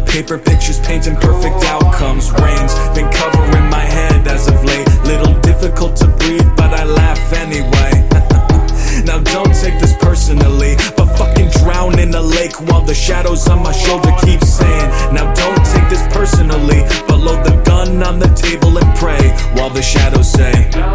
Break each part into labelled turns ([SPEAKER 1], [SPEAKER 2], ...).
[SPEAKER 1] Paper pictures painting perfect outcomes. Rain's been covering my head as of late. Little difficult to breathe, but I laugh anyway. Now don't take this personally, but fucking drown in the lake while the shadows on my shoulder keep saying, now don't take this personally, but load the gun on the table and pray while the shadows say,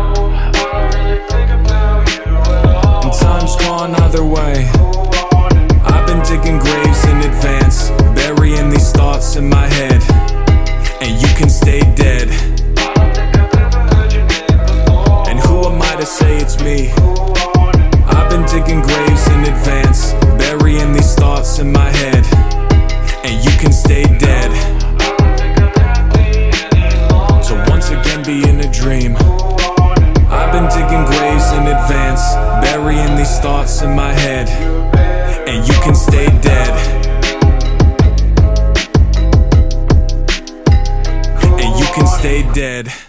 [SPEAKER 1] and time's gone either way. I've been digging graves in advance, burying these thoughts in my head, and you can stay dead. And who am I to say it's me? I've been digging graves in advance, burying these thoughts in my head, and you can stay dead. So once again be in a dream. I've been digging graves in advance, burying these thoughts in my head, and you can stay dead. And you can stay dead.